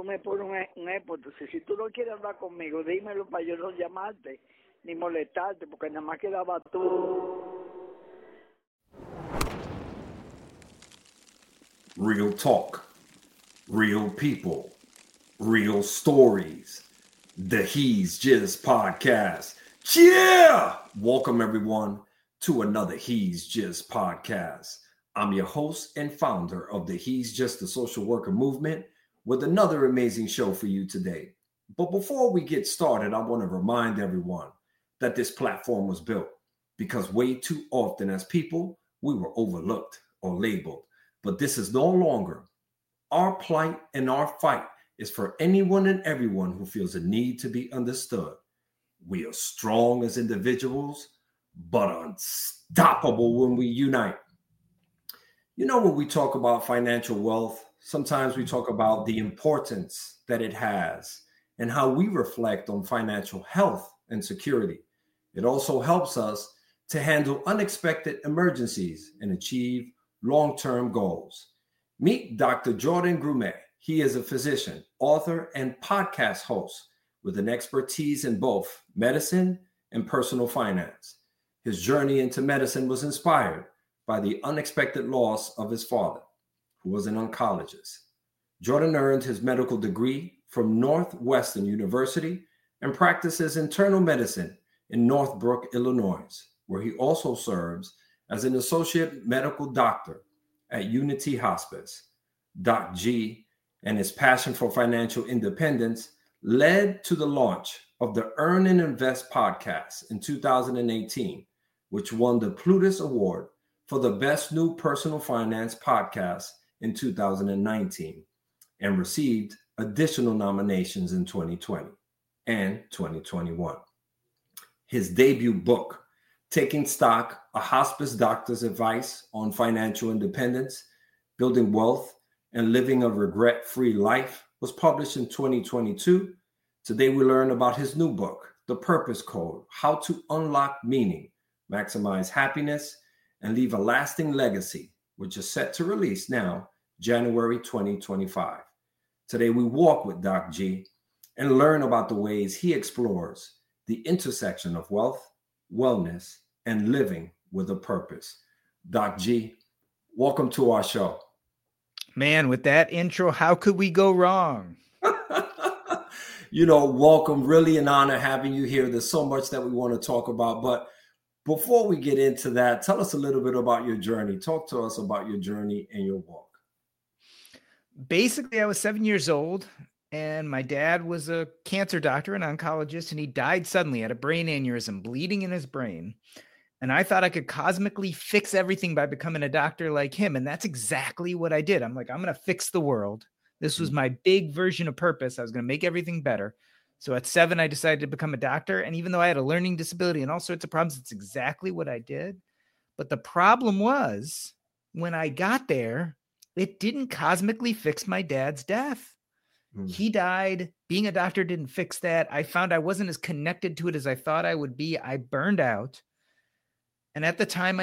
me pones un énfasis. Si tú no quieres hablar conmigo, dímelo para yo no llamarte ni molestarte, porque nada más quedaba tú. Real talk, real people, real stories. The He's Just podcast. Yeah! Welcome everyone to another He's Just podcast. I'm your host and founder of the He's Just a Social Worker movement with another amazing show for you today. But before we get started, I want to remind everyone that this platform was built because way too often as people, we were overlooked or labeled. But this is no longer. Our plight and our fight is for anyone and everyone who feels a need to be understood. We are strong as individuals, but unstoppable when we unite. You know, when we talk about financial wealth, sometimes we talk about the importance that it has and how we reflect on financial health and security. It also helps us to handle unexpected emergencies and achieve long-term goals. Meet Dr. Jordan Grumet. He is a physician, author, and podcast host with an expertise in both medicine and personal finance. His journey into medicine was inspired by the unexpected loss of his father, who was an oncologist. Jordan earned his medical degree from Northwestern University and practices internal medicine in Northbrook, Illinois, where he also serves as an associate medical doctor at Unity Hospice. Doc G and his passion for financial independence led to the launch of the Earn and Invest podcast in 2018, which won the Plutus Award for the Best New Personal Finance Podcast in 2019 and received additional nominations in 2020 and 2021. His debut book, Taking Stock, a hospice doctor's advice on financial independence, building wealth, and living a regret-free life, was published in 2022. Today, we learn about his new book, The Purpose Code, How to Unlock Meaning, Maximize Happiness, and Leave a Lasting Legacy, which is set to release now, January 2025. Today, we walk with Doc G and learn about the ways he explores the intersection of wealth, wellness, and living with a purpose. Doc G, welcome to our show. Man, with that intro, how could we go wrong? Welcome. Really an honor having you here. There's so much that we want to talk about. But before we get into that, tell us a little bit about your journey. Talk to us about your journey and your walk. Basically, I was 7 years old, and my dad was a cancer doctor, an oncologist, and he died suddenly, had a brain aneurysm, bleeding in his brain. And I thought I could cosmically fix everything by becoming a doctor like him. And that's exactly what I did. I'm like, I'm going to fix the world. This was my big version of purpose. I was going to make everything better. So at 7, I decided to become a doctor. And even though I had a learning disability and all sorts of problems, it's exactly what I did. But the problem was when I got there, it didn't cosmically fix my dad's death. He died. Being a doctor didn't fix that. I found I wasn't as connected to it as I thought I would be. I burned out. And at the time, I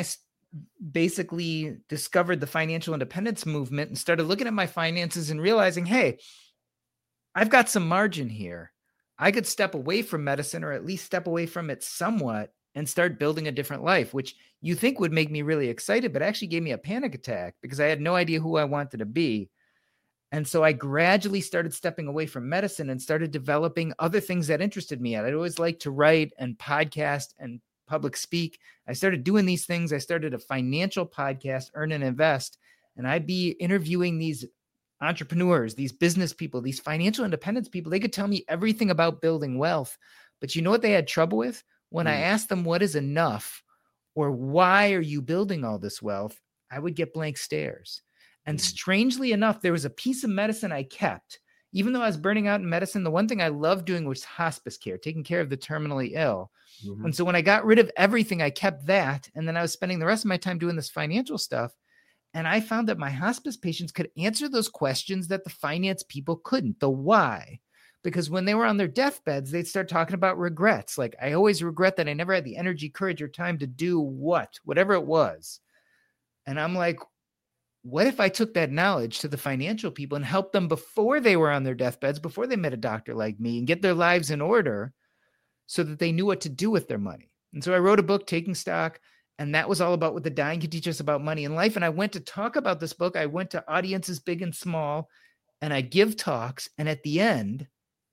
basically discovered the financial independence movement and started looking at my finances and realizing, hey, I've got some margin here. I could step away from medicine, or at least step away from it somewhat, and start building a different life, which you think would make me really excited, but actually gave me a panic attack because I had no idea who I wanted to be. And so I gradually started stepping away from medicine and started developing other things that interested me. I'd always liked to write and podcast and public speak. I started doing these things. I started a financial podcast, Earn and Invest, and I'd be interviewing these entrepreneurs, these business people, these financial independence people. They could tell me everything about building wealth, but you know what they had trouble with? When I asked them what is enough or why are you building all this wealth, I would get blank stares. And strangely enough, there was a piece of medicine I kept. Even though I was burning out in medicine, the one thing I loved doing was hospice care, taking care of the terminally ill. And so when I got rid of everything, I kept that. And then I was spending the rest of my time doing this financial stuff. And I found that my hospice patients could answer those questions that the finance people couldn't, the why. Because when they were on their deathbeds, they'd start talking about regrets. Like, I always regret that I never had the energy, courage, or time to do whatever it was. And I'm like, what if I took that knowledge to the financial people and helped them before they were on their deathbeds, before they met a doctor like me, and get their lives in order so that they knew what to do with their money? And so I wrote a book, Taking Stock, and that was all about what the dying can teach us about money and life. And I went to talk about this book. I went to audiences big and small, and I give talks. And at the end,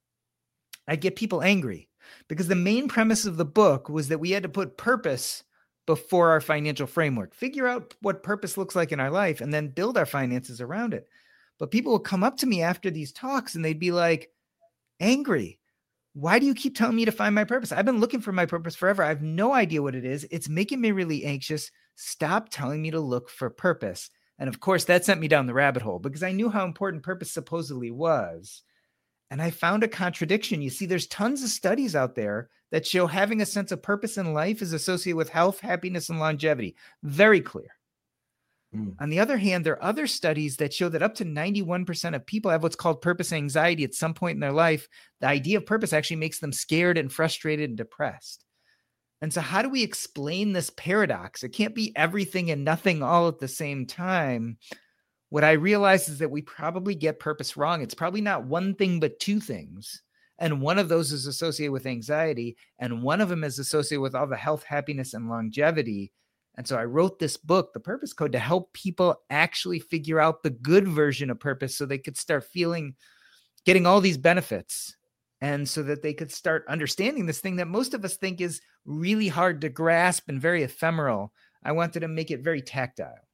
I get people angry because the main premise of the book was that we had to put purpose before our financial framework, figure out what purpose looks like in our life, and then build our finances around it. But people will come up to me after these talks and they'd be like, angry. Why do you keep telling me to find my purpose? I've been looking for my purpose forever. I have no idea what it is. It's making me really anxious. Stop telling me to look for purpose. And of course, that sent me down the rabbit hole because I knew how important purpose supposedly was. And I found a contradiction. You see, there's tons of studies out there that show having a sense of purpose in life is associated with health, happiness, and longevity. Very clear. On the other hand, there are other studies that show that up to 91% of people have what's called purpose anxiety at some point in their life. The idea of purpose actually makes them scared and frustrated and depressed. And so how do we explain this paradox? It can't be everything and nothing all at the same time. What I realize is that we probably get purpose wrong. It's probably not one thing, but two things. And one of those is associated with anxiety, and one of them is associated with all the health, happiness, and longevity. And so I wrote this book, The Purpose Code, to help people actually figure out the good version of purpose so they could start getting all these benefits, and so that they could start understanding this thing that most of us think is really hard to grasp and very ephemeral. I wanted to make it very tactile.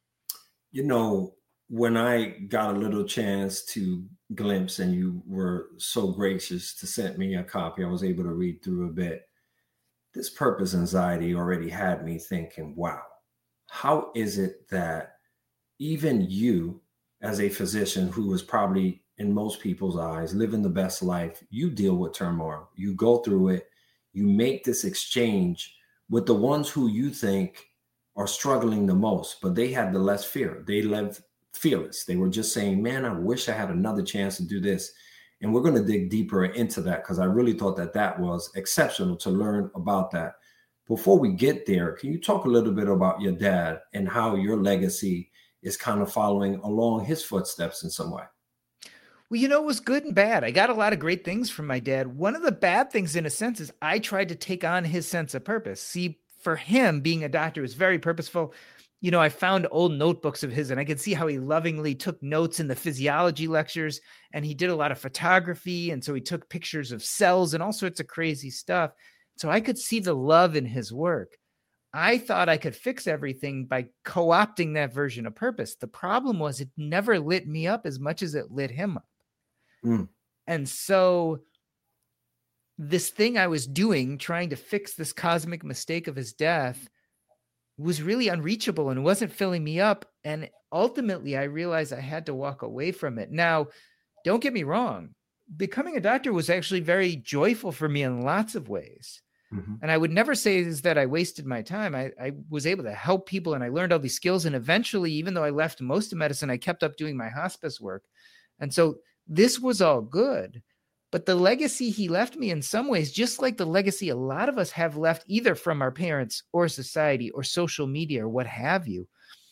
You know, when I got a little chance to glimpse, and you were so gracious to send me a copy, I was able to read through a bit. This purpose anxiety already had me thinking, wow, how is it that even you, as a physician who is probably in most people's eyes living the best life, you deal with turmoil, you go through it, you make this exchange with the ones who you think are struggling the most, but they had the less fear. They lived fearless. They were just saying, man, I wish I had another chance to do this. And we're going to dig deeper into that because I really thought that was exceptional to learn about that. Before we get there, can you talk a little bit about your dad and how your legacy is kind of following along his footsteps in some way? Well, it was good and bad. I got a lot of great things from my dad. One of the bad things, in a sense, is I tried to take on his sense of purpose. See, for him, being a doctor was very purposeful. I found old notebooks of his, and I could see how he lovingly took notes in the physiology lectures, and he did a lot of photography. And so he took pictures of cells and all sorts of crazy stuff. So I could see the love in his work. I thought I could fix everything by co-opting that version of purpose. The problem was it never lit me up as much as it lit him up. And so this thing I was doing, trying to fix this cosmic mistake of his death, was really unreachable and wasn't filling me up. And ultimately, I realized I had to walk away from it. Now, don't get me wrong. Becoming a doctor was actually very joyful for me in lots of ways. And I would never say is that I wasted my time. I was able to help people, and I learned all these skills. And eventually, even though I left most of medicine, I kept up doing my hospice work. And so this was all good. But the legacy he left me, in some ways, just like the legacy a lot of us have left either from our parents or society or social media or what have you,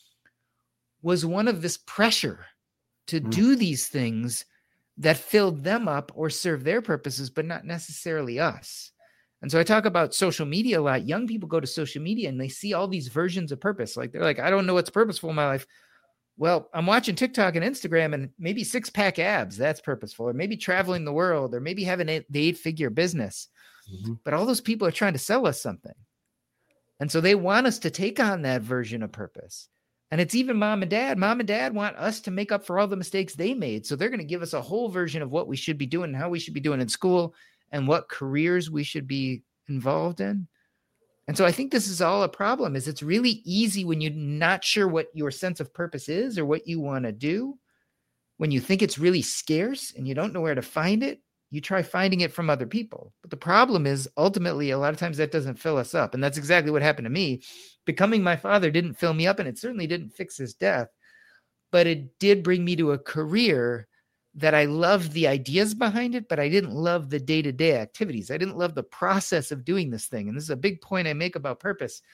was one of this pressure to do these things that filled them up or serve their purposes, but not necessarily us. And so I talk about social media a lot. Young people go to social media and they see all these versions of purpose. Like, they're like, I don't know what's purposeful in my life. Well, I'm watching TikTok and Instagram, and maybe 6-pack abs, that's purposeful, or maybe traveling the world, or maybe having the 8-figure business. But all those people are trying to sell us something. And so they want us to take on that version of purpose. And it's even mom and dad. Mom and dad want us to make up for all the mistakes they made. So they're going to give us a whole version of what we should be doing and how we should be doing in school and what careers we should be involved in. And so I think this is all a problem, is it's really easy when you're not sure what your sense of purpose is or what you want to do. When you think it's really scarce and you don't know where to find it, you try finding it from other people. But the problem is, ultimately, a lot of times that doesn't fill us up. And that's exactly what happened to me. Becoming my father didn't fill me up, and it certainly didn't fix his death. But it did bring me to a career that I loved the ideas behind it, but I didn't love the day-to-day activities. I didn't love the process of doing this thing. And this is a big point I make about purpose.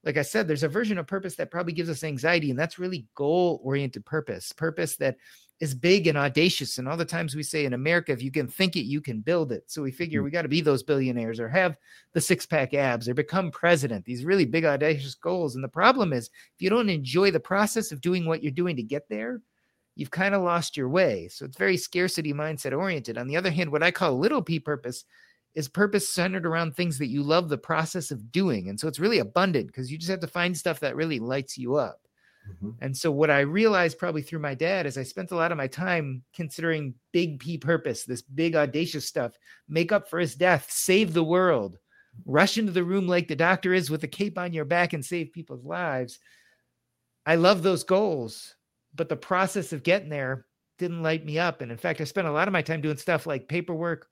like I said, there's a version of purpose that probably gives us anxiety, and that's really goal-oriented purpose that is big and audacious. And all the times we say in America, if you can think it, you can build it. So we figure we got to be those billionaires or have the six-pack abs or become president, these really big, audacious goals. And the problem is, if you don't enjoy the process of doing what you're doing to get there, you've kind of lost your way. So it's very scarcity mindset oriented. On the other hand, what I call little p purpose is purpose centered around things that you love the process of doing. And so it's really abundant because you just have to find stuff that really lights you up. Mm-hmm. And so what I realized probably through my dad is I spent a lot of my time considering big P purpose, this big audacious stuff, make up for his death, save the world, rush into the room like the doctor is with a cape on your back and save people's lives. I love those goals, but the process of getting there didn't light me up. And in fact, I spent a lot of my time doing stuff like paperwork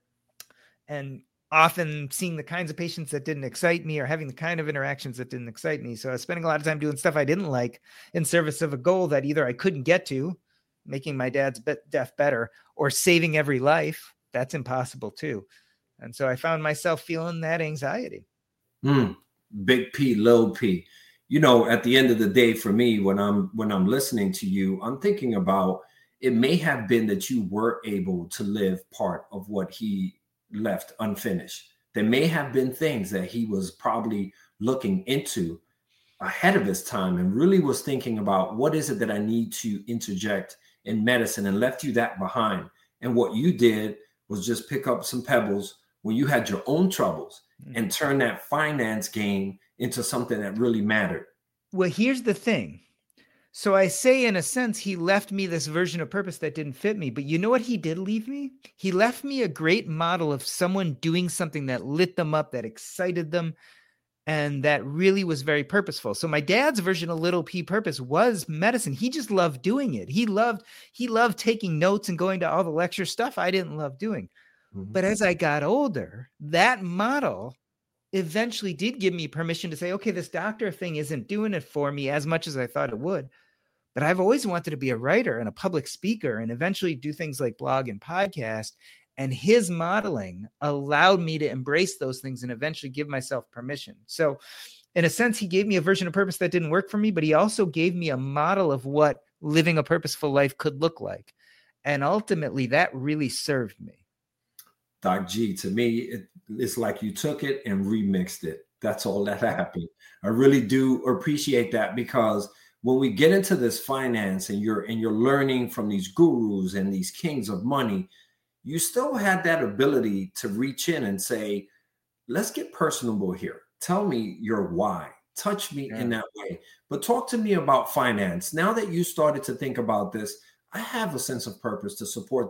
and often seeing the kinds of patients that didn't excite me or having the kind of interactions that didn't excite me. So I was spending a lot of time doing stuff I didn't like in service of a goal that either I couldn't get to, making my dad's death better, or saving every life. That's impossible too. And so I found myself feeling that anxiety. Big P, little P. You know, at the end of the day, for me, when I'm listening to you, I'm thinking about it may have been that you were able to live part of what he left unfinished. There may have been things that he was probably looking into ahead of his time and really was thinking about what is it that I need to interject in medicine, and left you that behind. And what you did was just pick up some pebbles when you had your own troubles and turn that finance game into something that really mattered. Well, here's the thing. So I say, in a sense, he left me this version of purpose that didn't fit me. But you know what he did leave me? He left me a great model of someone doing something that lit them up, that excited them, and that really was very purposeful. So my dad's version of little P purpose was medicine. He just loved doing it. He loved taking notes and going to all the lecture stuff I didn't love doing. Mm-hmm. But as I got older, that model eventually did give me permission to say, okay, this doctor thing isn't doing it for me as much as I thought it would. But I've always wanted to be a writer and a public speaker and eventually do things like blog and podcast. And his modeling allowed me to embrace those things and eventually give myself permission. So in a sense, he gave me a version of purpose that didn't work for me, but he also gave me a model of what living a purposeful life could look like. And ultimately, that really served me. Doc G, to me, it's like you took it and remixed it. That's all that happened. I really do appreciate that, because when we get into this finance and you're learning from these gurus and these kings of money, you still had that ability to reach in and say, let's get personable here. Tell me your why. Touch me in that way. But talk to me about finance. Now that you started to think about this, I have a sense of purpose to support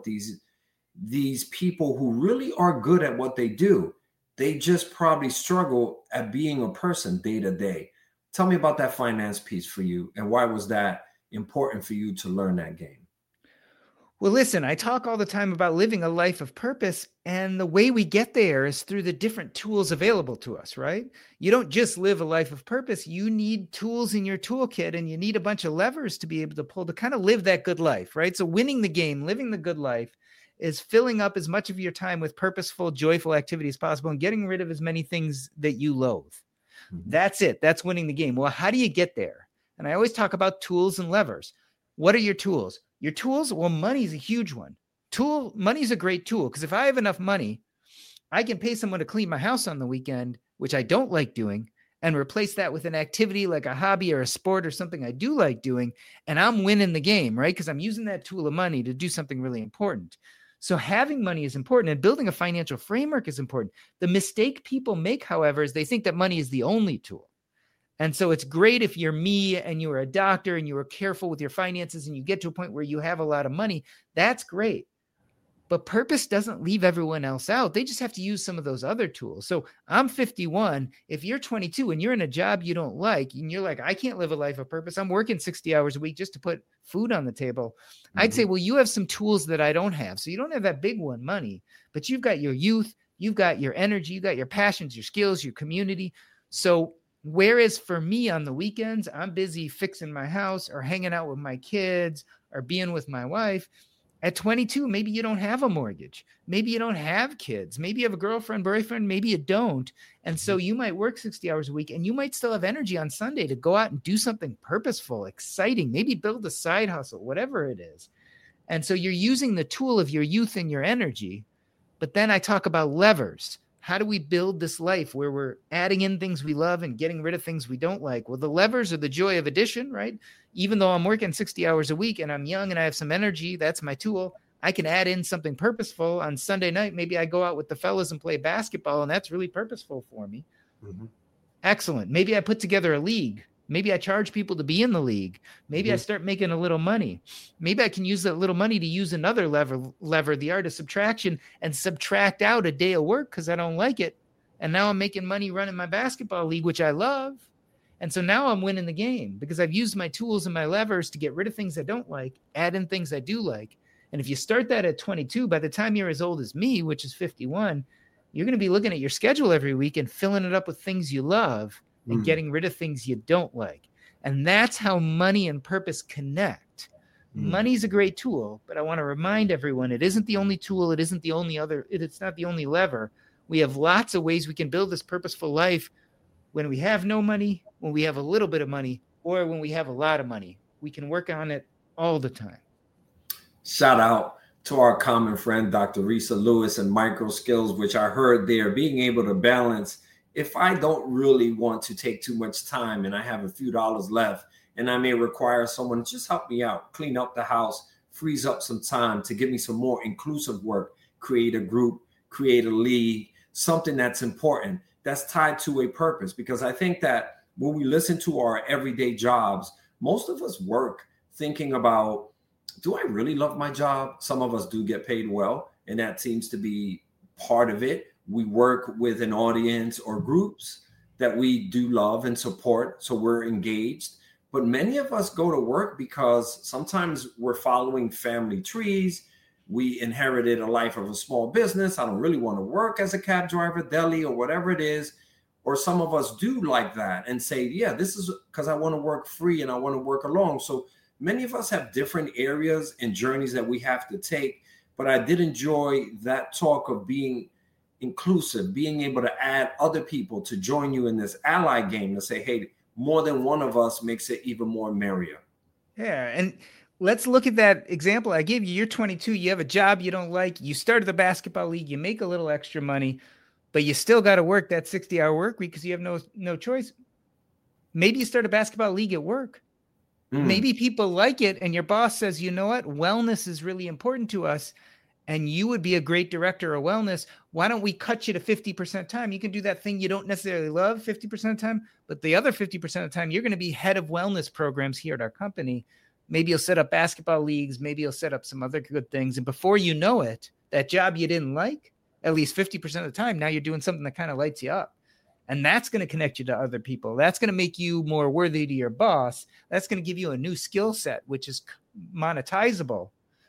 these people who really are good at what they do. They just probably struggle at being a person day to day. Tell me about that finance piece for you, and why was that important for you to learn that game? Well, listen, I talk all the time about living a life of purpose, and the way we get there is through the different tools available to us, right? You don't just live a life of purpose. You need tools in your toolkit, and you need a bunch of levers to be able to pull to kind of live that good life, right? So winning the game, living the good life, is filling up as much of your time with purposeful, joyful activity as possible and getting rid of as many things that you loathe. Mm-hmm. That's it. That's winning the game. Well, how do you get there? And I always talk about tools and levers. What are your tools? Your tools? Well, money is a huge one. Money is a great tool, because if I have enough money, I can pay someone to clean my house on the weekend, which I don't like doing, and replace that with an activity like a hobby or a sport or something I do like doing, and I'm winning the game, right? Because I'm using that tool of money to do something really important. So having money is important, and building a financial framework is important. The mistake people make, however, is they think that money is the only tool. And so it's great if you're me and you're a doctor and you are careful with your finances and you get to a point where you have a lot of money. That's great. But purpose doesn't leave everyone else out. They just have to use some of those other tools. So I'm 51. If you're 22 and you're in a job you don't like, and you're like, I can't live a life of purpose, I'm working 60 hours a week just to put food on the table. Mm-hmm. I'd say, well, you have some tools that I don't have. So you don't have that big one, money, but you've got your youth, you've got your energy, you've got your passions, your skills, your community. So whereas for me on the weekends, I'm busy fixing my house or hanging out with my kids or being with my wife, At 22, maybe you don't have a mortgage. Maybe you don't have kids. Maybe you have a girlfriend, boyfriend. Maybe you don't. And so you might work 60 hours a week and you might still have energy on Sunday to go out and do something purposeful, exciting, maybe build a side hustle, whatever it is. And so you're using the tool of your youth and your energy. But then I talk about levers. How do we build this life where we're adding in things we love and getting rid of things we don't like? Well, the levers are the joy of addition, right? Even though I'm working 60 hours a week and I'm young and I have some energy, that's my tool. I can add in something purposeful on Sunday night. Maybe I go out with the fellas and play basketball, and that's really purposeful for me. Mm-hmm. Excellent. Maybe I put together a league. Maybe I charge people to be in the league. Maybe I start making a little money. Maybe I can use that little money to use another lever, the art of subtraction, and subtract out a day of work because I don't like it. And now I'm making money running my basketball league, which I love. And so now I'm winning the game because I've used my tools and my levers to get rid of things I don't like, add in things I do like. And if you start that at 22, by the time you're as old as me, which is 51, you're going to be looking at your schedule every week and filling it up with things you love and getting rid of things you don't like. And that's how money and purpose connect. Money's a great tool, but I want to remind everyone, it isn't the only tool. It isn't the only it's not the only lever. We have lots of ways we can build this purposeful life when we have no money, when we have a little bit of money, or when we have a lot of money. We can work on it all the time. Shout out to our common friend, Dr. Risa Lewis, and micro skills, which I heard there, being able to balance. If I don't really want to take too much time and I have a few dollars left and I may require someone to just help me out, clean up the house, frees up some time to give me some more inclusive work, create a group, create a league, something that's important, that's tied to a purpose. Because I think that when we listen to our everyday jobs, most of us work thinking about, do I really love my job? Some of us do get paid well, and that seems to be part of it. We work with an audience or groups that we do love and support, so we're engaged. But many of us go to work because sometimes we're following family trees. We inherited a life of a small business. I don't really want to work as a cab driver, deli, or whatever it is. Or some of us do like that and say, yeah, this is because I want to work free and I want to work alone. So many of us have different areas and journeys that we have to take. But I did enjoy that talk of being inclusive, being able to add other people to join you in this ally game to say, hey, more than one of us makes it even more merrier. Yeah. And let's look at that example I gave you. You're 22, you have a job you don't like, you started the basketball league, you make a little extra money, but you still got to work that 60-hour work week because you have no choice. Maybe you start a basketball league at work. Maybe people like it and your boss says, you know what, wellness is really important to us and you would be a great director of wellness. Why don't we cut you to 50% time? You can do that thing you don't necessarily love 50% of the time, but the other 50% of the time, you're going to be head of wellness programs here at our company. Maybe you'll set up basketball leagues. Maybe you'll set up some other good things. And before you know it, that job you didn't like, at least 50% of the time, now you're doing something that kind of lights you up. And that's going to connect you to other people. That's going to make you more worthy to your boss. That's going to give you a new skill set, which is monetizable,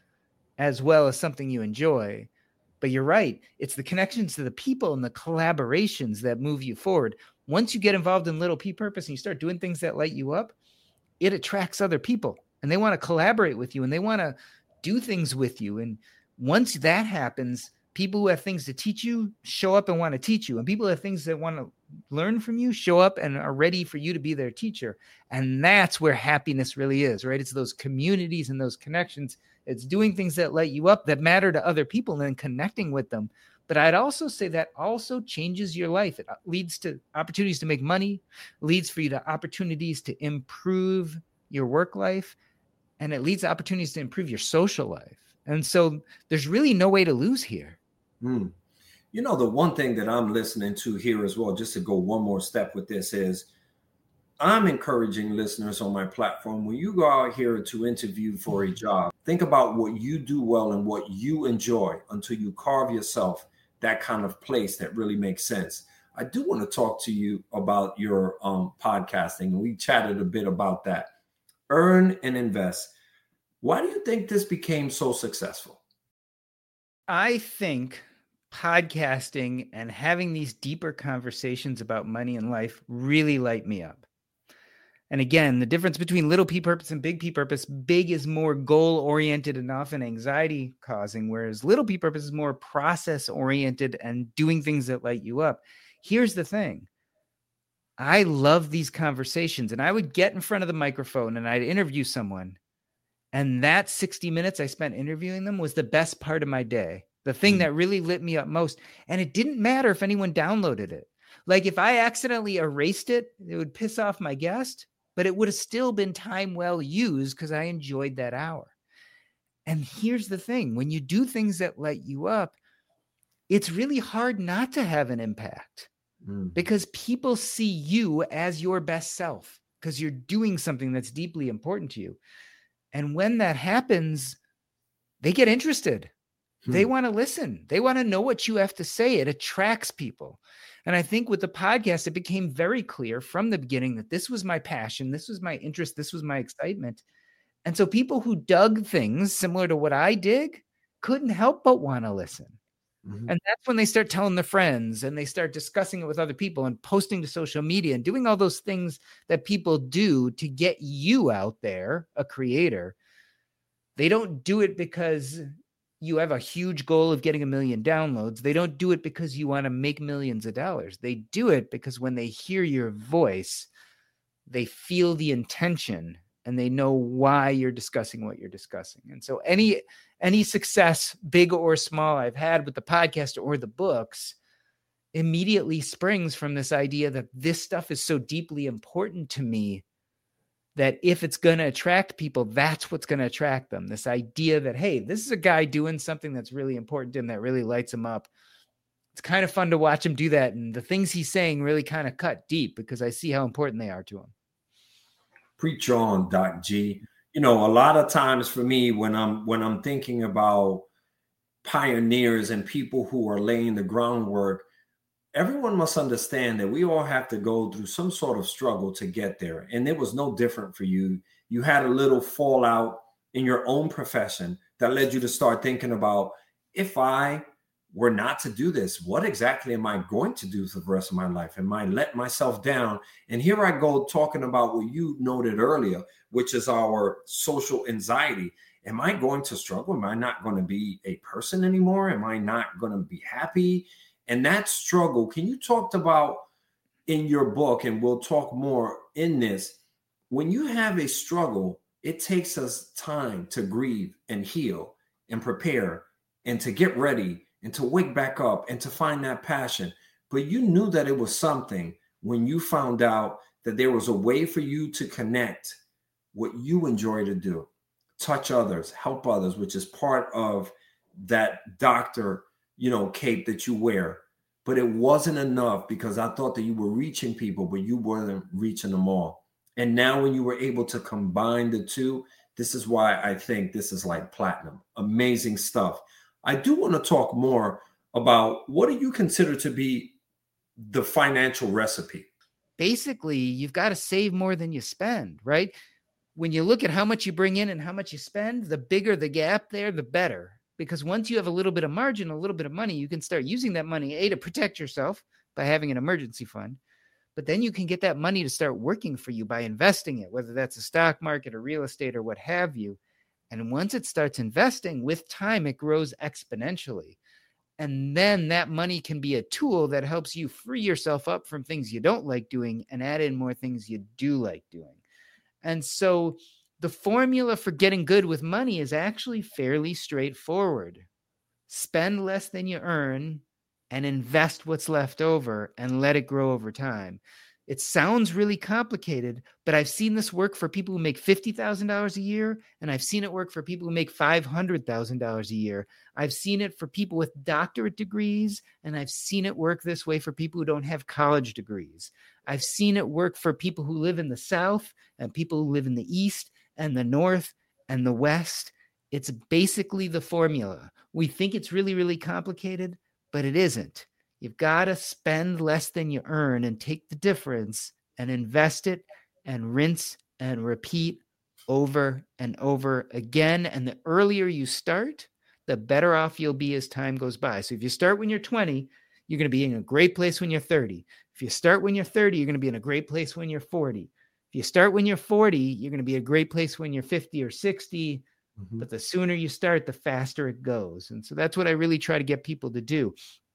as well as something you enjoy. But you're right. It's the connections to the people and the collaborations that move you forward. Once you get involved in Little P Purpose and you start doing things that light you up, it attracts other people and they want to collaborate with you and they want to do things with you. And once that happens, people who have things to teach you show up and want to teach you. And people who have things that want to learn from you show up and are ready for you to be their teacher. And that's where happiness really is, right? It's those communities and those connections. It's doing things that light you up, that matter to other people, and then connecting with them. But I'd also say that also changes your life. It leads to opportunities to make money, leads for you to opportunities to improve your work life, and it leads to opportunities to improve your social life. And so there's really no way to lose here. You know, the one thing that I'm listening to here as well, just to go one more step with this, is I'm encouraging listeners on my platform, when you go out here to interview for a job, think about what you do well and what you enjoy until you carve yourself that kind of place that really makes sense. I do want to talk to you about your podcasting. We chatted a bit about that. Earn and Invest. Why do you think this became so successful? I think podcasting and having these deeper conversations about money and life really light me up. And again, the difference between little P purpose and big P purpose, big is more goal oriented and often anxiety causing, whereas little P purpose is more process oriented and doing things that light you up. Here's the thing. I love these conversations, and I would get in front of the microphone and I'd interview someone. And that 60 minutes I spent interviewing them was the best part of my day. The thing that really lit me up most. And it didn't matter if anyone downloaded it. Like if I accidentally erased it, it would piss off my guest, but it would have still been time well used because I enjoyed that hour. And here's the thing. When you do things that light you up, it's really hard not to have an impact because people see you as your best self because you're doing something that's deeply important to you. And when that happens, they get interested. They want to listen. They want to know what you have to say. It attracts people. And I think with the podcast, it became very clear from the beginning that this was my passion. This was my interest. This was my excitement. And so people who dug things similar to what I dig couldn't help but want to listen. And that's when they start telling their friends and they start discussing it with other people and posting to social media and doing all those things that people do to get you out there, a creator. They don't do it because you have a huge goal of getting 1 million downloads. They don't do it because you want to make millions of dollars. They do it because when they hear your voice, they feel the intention and they know why you're discussing what you're discussing. And so any success, big or small, I've had with the podcast or the books immediately springs from this idea that this stuff is so deeply important to me that if it's going to attract people, that's what's going to attract them. This idea that, hey, this is a guy doing something that's really important to him, that really lights him up. It's kind of fun to watch him do that. And the things he's saying really kind of cut deep because I see how important they are to him. Preach on, Doc G. You know, a lot of times for me, when I'm thinking about pioneers and people who are laying the groundwork, everyone must understand that we all have to go through some sort of struggle to get there. And it was no different for you. You had a little fallout in your own profession that led you to start thinking about, if I were not to do this, what exactly am I going to do for the rest of my life? Am I let myself down? And here I go talking about what you noted earlier, which is our social anxiety. Am I going to struggle? Am I not going to be a person anymore? Am I not going to be happy? And that struggle, can you talk about in your book, and we'll talk more in this, when you have a struggle, it takes us time to grieve and heal and prepare and to get ready and to wake back up and to find that passion. But you knew that it was something when you found out that there was a way for you to connect what you enjoy to do, touch others, help others, which is part of that doctor, cape that you wear. But it wasn't enough because I thought that you were reaching people, but you weren't reaching them all. And now when you were able to combine the two, this is why I think this is like platinum. Amazing stuff. I do want to talk more about, what do you consider to be the financial recipe? Basically, you've got to save more than you spend, right? When you look at how much you bring in and how much you spend, the bigger the gap there, the better. Because once you have a little bit of margin, a little bit of money, you can start using that money, to protect yourself by having an emergency fund. But then you can get that money to start working for you by investing it, whether that's a stock market or real estate or what have you. And once it starts investing, with time, it grows exponentially. And then that money can be a tool that helps you free yourself up from things you don't like doing and add in more things you do like doing. And so the formula for getting good with money is actually fairly straightforward. Spend less than you earn and invest what's left over and let it grow over time. It sounds really complicated, but I've seen this work for people who make $50,000 a year, and I've seen it work for people who make $500,000 a year. I've seen it for people with doctorate degrees, and I've seen it work this way for people who don't have college degrees. I've seen it work for people who live in the South and people who live in the East and the North and the West. It's basically the formula. We think it's really, really complicated, but it isn't. You've got to spend less than you earn and take the difference and invest it and rinse and repeat over and over again. And the earlier you start, the better off you'll be as time goes by. So if you start when you're 20, you're going to be in a great place when you're 30. If you start when you're 30, you're going to be in a great place when you're 40. If If you start when you're 40, you're going to be a great place when you're 50 or 60. Mhm. But the sooner you start, the faster it goes. And so that's what I really try to get people to do.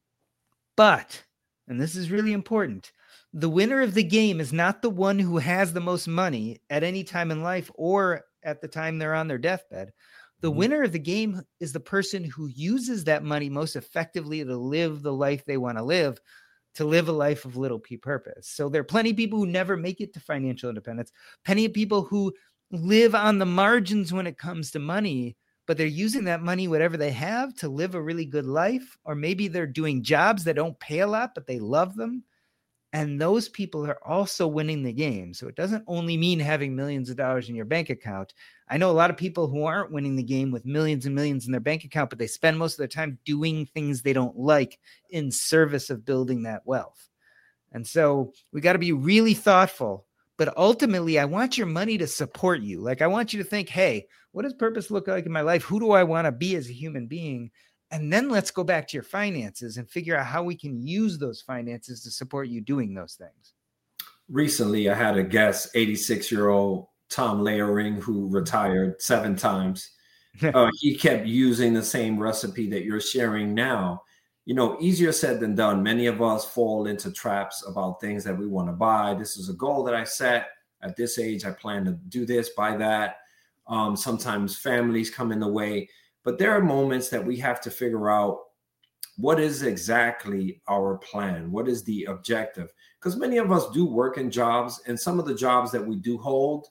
But, and this is really important, the winner of the game is not the one who has the most money at any time in life or at the time they're on their deathbed. The Mhm. winner of the game is the person who uses that money most effectively to live the life they want to live a life of little p purpose. So there are plenty of people who never make it to financial independence, plenty of people who live on the margins when it comes to money, but they're using that money, whatever they have, to live a really good life. Or maybe they're doing jobs that don't pay a lot, but they love them. And those people are also winning the game. So it doesn't only mean having millions of dollars in your bank account. I know a lot of people who aren't winning the game with millions and millions in their bank account, but they spend most of their time doing things they don't like in service of building that wealth. And so we got to be really thoughtful. But ultimately, I want your money to support you. Like, I want you to think, hey, what does purpose look like in my life? Who do I want to be as a human being? And then let's go back to your finances and figure out how we can use those finances to support you doing those things. Recently, I had a guest, 86-year-old Tom Layering, who retired 7 times. He kept using the same recipe that you're sharing now. You know, easier said than done. Many of us fall into traps about things that we want to buy. This is a goal that I set at this age. I plan to do this, buy that. Sometimes families come in the way. But there are moments that we have to figure out what is exactly our plan? What is the objective? Because many of us do work in jobs, and some of the jobs that we do hold,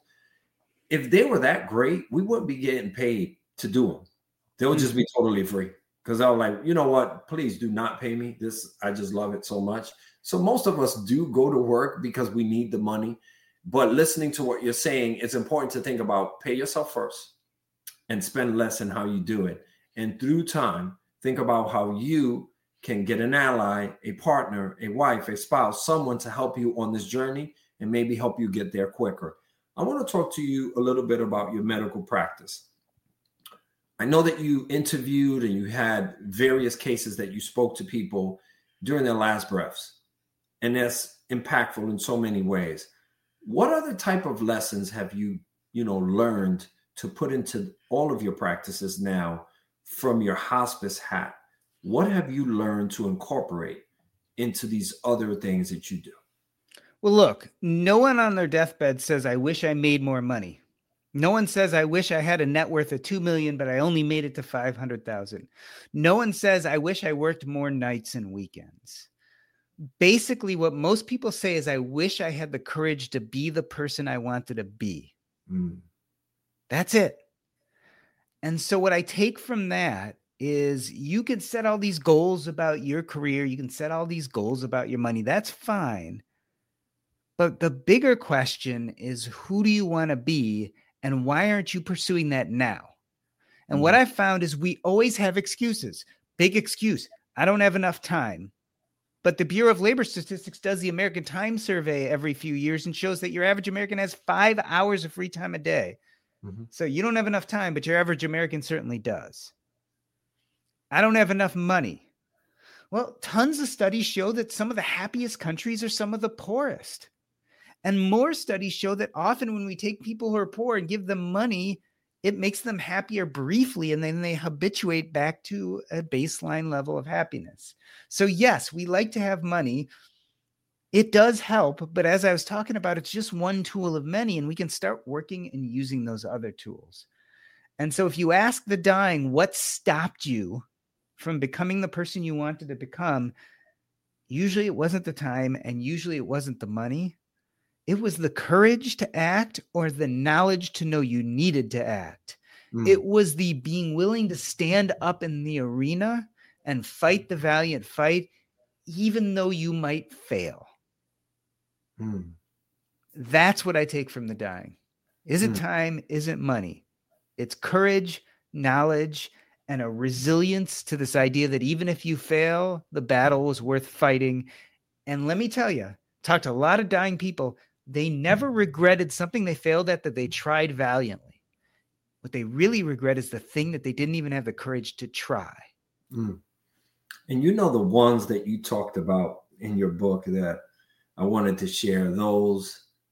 if they were that great, we wouldn't be getting paid to do them. They'll just be totally free. Because I was like, you know what? Please do not pay me. I just love it so much. So most of us do go to work because we need the money. But listening to what you're saying, it's important to think about pay yourself first and spend less in how you do it. And through time, think about how you can get an ally, a partner, a wife, a spouse, someone to help you on this journey and maybe help you get there quicker. I want to talk to you a little bit about your medical practice. I know that you interviewed and you had various cases that you spoke to people during their last breaths, and that's impactful in so many ways. What other type of lessons have you learned to put into all of your practices now from your hospice hat? What have you learned to incorporate into these other things that you do? Well, look, no one on their deathbed says, I wish I made more money. No one says, I wish I had a net worth of 2 million, but I only made it to 500,000. No one says, I wish I worked more nights and weekends. Basically, what most people say is, I wish I had the courage to be the person I wanted to be. That's it. And so what I take from that is you can set all these goals about your career. You can set all these goals about your money. That's fine. But the bigger question is, who do you want to be and why aren't you pursuing that now? And what I've found is we always have excuses. Big excuse. I don't have enough time. But the Bureau of Labor Statistics does the American Time Survey every few years and shows that your average American has 5 hours of free time a day. So you don't have enough time, but your average American certainly does. I don't have enough money. Well, tons of studies show that some of the happiest countries are some of the poorest. And more studies show that often when we take people who are poor and give them money, it makes them happier briefly, and then they habituate back to a baseline level of happiness. So yes, we like to have money. It does help, but as I was talking about, it's just one tool of many, and we can start working and using those other tools. And so if you ask the dying what stopped you from becoming the person you wanted to become, usually it wasn't the time, and usually it wasn't the money. It was the courage to act or the knowledge to know you needed to act. It was the being willing to stand up in the arena and fight the valiant fight, even though you might fail. That's what I take from the dying. Is it time? Is it money? It's courage, knowledge, and a resilience to this idea that even if you fail, the battle was worth fighting. And let me tell you, talk to a lot of dying people. They never regretted something they failed at that they tried valiantly. What they really regret is the thing that they didn't even have the courage to try. And you know, the ones that you talked about in your book that I wanted to share, those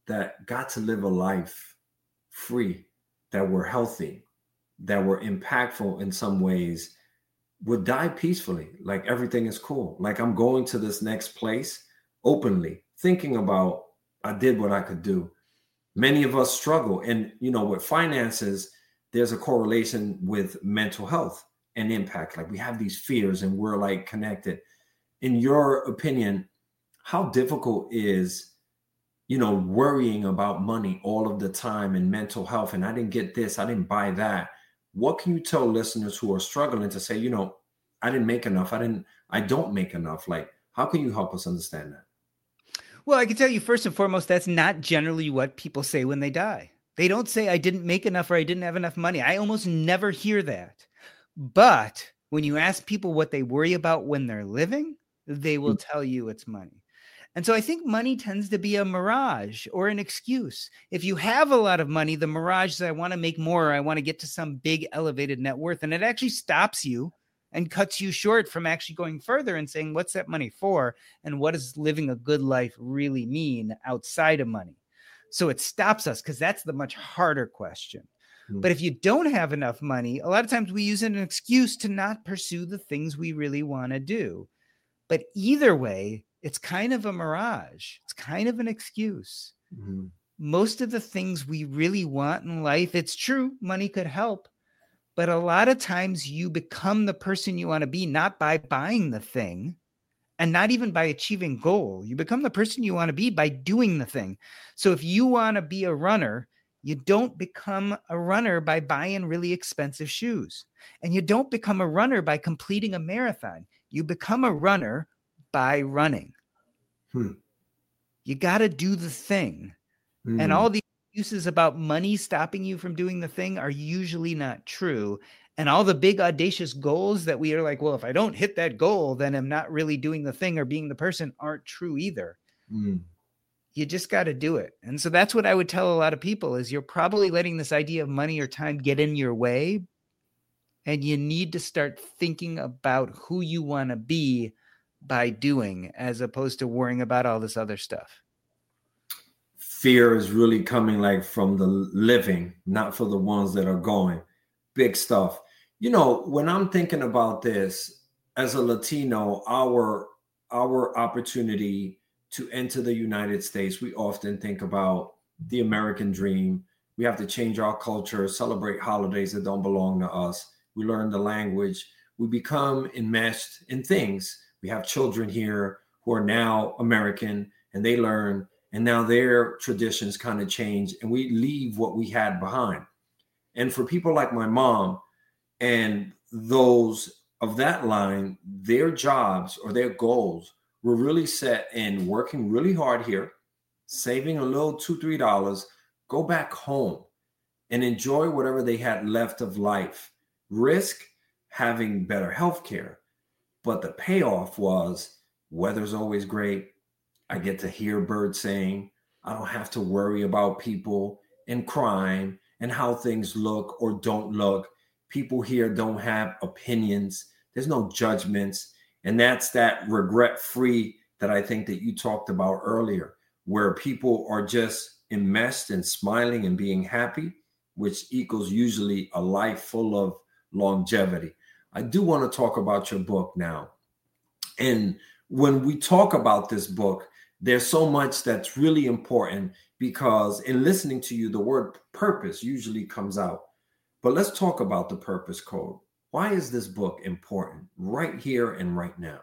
that got to live a life free, that were healthy, that were impactful in some ways, would die peacefully. Like everything is cool. Like I'm going to this next place openly, thinking about I did what I could do. Many of us struggle. And, with finances, there's a correlation with mental health and impact. Like we have these fears and we're like connected. In your opinion, how difficult is, worrying about money all of the time and mental health? And I didn't get this, I didn't buy that. What can you tell listeners who are struggling to say, I didn't make enough. I don't make enough. Like, how can you help us understand that? Well, I can tell you first and foremost, that's not generally what people say when they die. They don't say I didn't make enough or I didn't have enough money. I almost never hear that. But when you ask people what they worry about when they're living, they will tell you it's money. And so I think money tends to be a mirage or an excuse. If you have a lot of money, the mirage is I want to make more, or I want to get to some big elevated net worth. And it actually stops you and cuts you short from actually going further and saying, what's that money for? And what does living a good life really mean outside of money? So it stops us because that's the much harder question. But if you don't have enough money, a lot of times we use it as an excuse to not pursue the things we really want to do. But either way, it's kind of a mirage. It's kind of an excuse. Mm-hmm. Most of the things we really want in life, it's true, money could help. But a lot of times you become the person you want to be, not by buying the thing and not even by achieving goal. You become the person you want to be by doing the thing. So if you want to be a runner, you don't become a runner by buying really expensive shoes. And you don't become a runner by completing a marathon. You become a runner by running. You got to do the thing. And all the excuses about money stopping you from doing the thing are usually not true. And all the big audacious goals that we are like, well, if I don't hit that goal, then I'm not really doing the thing or being the person aren't true either. You just got to do it. And so that's what I would tell a lot of people is you're probably letting this idea of money or time get in your way. And you need to start thinking about who you want to be by doing, as opposed to worrying about all this other stuff. Fear is really coming like from the living, not for the ones that are going. Big stuff. When I'm thinking about this as a Latino, our opportunity to enter the United States, we often think about the American dream. We have to change our culture, celebrate holidays that don't belong to us. We learn the language. We become enmeshed in things. We have children here who are now American and they learn, and now their traditions kind of change and we leave what we had behind. And for people like my mom and those of that line, their jobs or their goals were really set in working really hard here, saving a little $2, $3, go back home and enjoy whatever they had left of life, risk having better health care. But the payoff was weather's always great. I get to hear birds saying, I don't have to worry about people and crime and how things look or don't look. People here don't have opinions. There's no judgments. And that's that regret-free that I think that you talked about earlier, where people are just enmeshed and smiling and being happy, which equals usually a life full of longevity. I do want to talk about your book now. And when we talk about this book, there's so much that's really important because in listening to you, the word purpose usually comes out. But let's talk about the purpose code. Why is this book important right here and right now?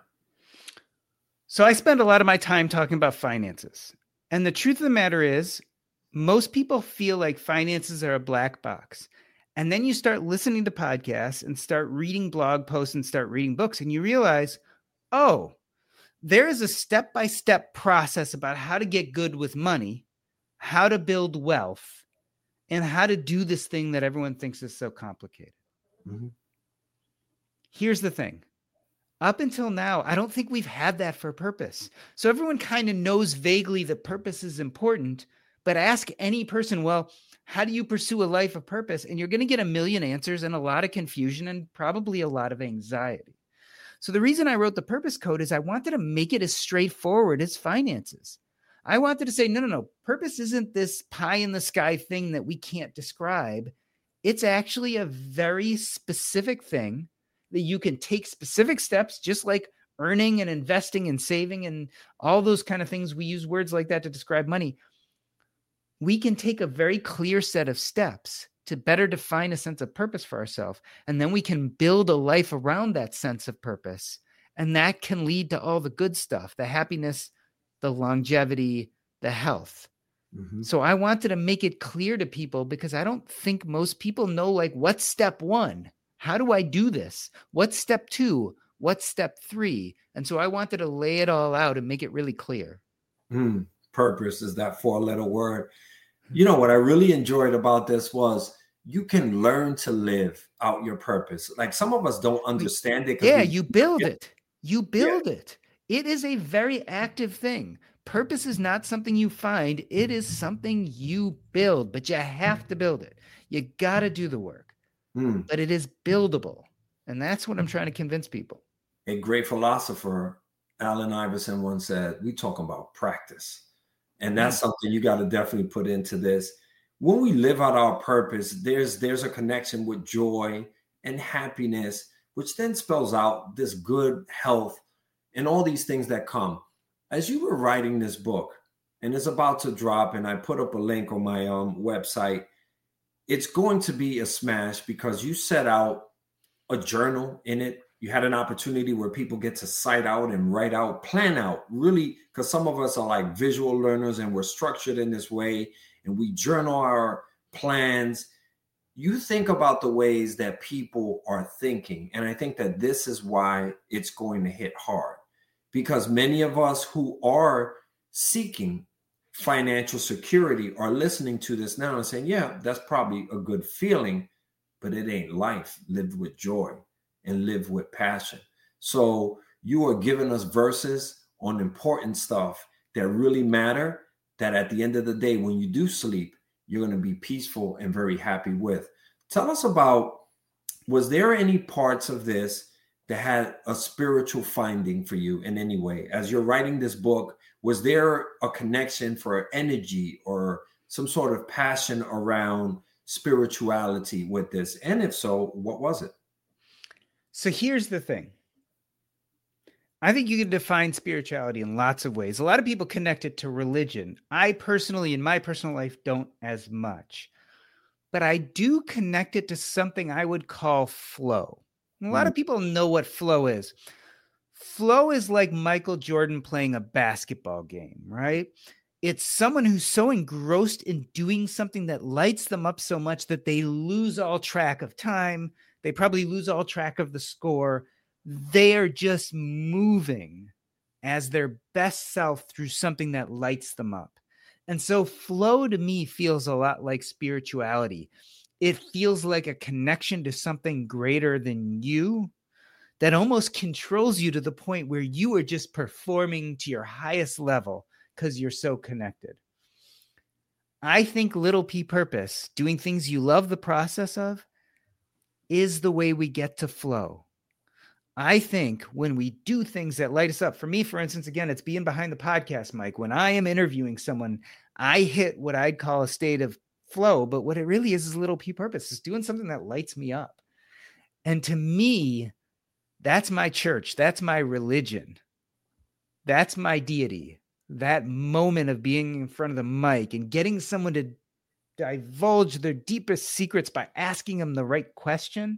So I spend a lot of my time talking about finances. And the truth of the matter is, most people feel like finances are a black box. And then you start listening to podcasts and start reading blog posts and start reading books. And you realize, oh, there is a step-by-step process about how to get good with money, how to build wealth, and how to do this thing that everyone thinks is so complicated. Mm-hmm. Here's the thing. Up until now, I don't think we've had that for purpose. So everyone kind of knows vaguely that purpose is important, but ask any person, well, how do you pursue a life of purpose? And you're going to get a million answers and a lot of confusion and probably a lot of anxiety. So the reason I wrote the purpose code is I wanted to make it as straightforward as finances. I wanted to say, no. Purpose isn't this pie in the sky thing that we can't describe. It's actually a very specific thing that you can take specific steps, just like earning and investing and saving and all those kind of things. We use words like that to describe money. We can take a very clear set of steps to better define a sense of purpose for ourselves. And then we can build a life around that sense of purpose. And that can lead to all the good stuff, the happiness, the longevity, the health. Mm-hmm. So I wanted to make it clear to people because I don't think most people know, like, what's step 1? How do I do this? What's step 2? What's step 3? And so I wanted to lay it all out and make it really clear. Purpose is that 4-letter word. You know, what I really enjoyed about this was you can learn to live out your purpose. Like, some of us don't understand it. Yeah, you build it. You build it. It is a very active thing. Purpose is not something you find. It is something you build, but you have to build it. You got to do the work, but it is buildable. And that's what I'm trying to convince people. A great philosopher, Allen Iverson, once said, we talk about practice. And that's something you got to definitely put into this. When we live out our purpose, there's a connection with joy and happiness, which then spells out this good health and all these things that come. As you were writing this book, and it's about to drop, and I put up a link on my website, it's going to be a smash because you set out a journal in it. You had an opportunity where people get to cite out and write out, plan out, really, because some of us are like visual learners and we're structured in this way, and we journal our plans. You think about the ways that people are thinking. And I think that this is why it's going to hit hard, because many of us who are seeking financial security are listening to this now and saying, yeah, that's probably a good feeling, but it ain't life lived with joy and live with passion. So you are giving us verses on important stuff that really matter, that at the end of the day, when you do sleep, you're going to be peaceful and very happy with. Tell us about, was there any parts of this that had a spiritual finding for you in any way? As you're writing this book, was there a connection for energy or some sort of passion around spirituality with this? And if so, what was it? So here's the thing. I think you can define spirituality in lots of ways. A lot of people connect it to religion. I personally, in my personal life, don't as much. But I do connect it to something I would call flow. A lot of people know what flow is. Flow is like Michael Jordan playing a basketball game, right? It's someone who's so engrossed in doing something that lights them up so much that they lose all track of time. They probably lose all track of the score. They are just moving as their best self through something that lights them up. And so flow to me feels a lot like spirituality. It feels like a connection to something greater than you that almost controls you to the point where you are just performing to your highest level because you're so connected. I think little p purpose, doing things you love the process of, is the way we get to flow. I think when we do things that light us up, for me, for instance, again, it's being behind the podcast mic. When I am interviewing someone, I hit what I'd call a state of flow, but what it really is little p purpose. It's doing something that lights me up. And to me, that's my church. That's my religion. That's my deity. That moment of being in front of the mic and getting someone to divulge their deepest secrets by asking them the right question.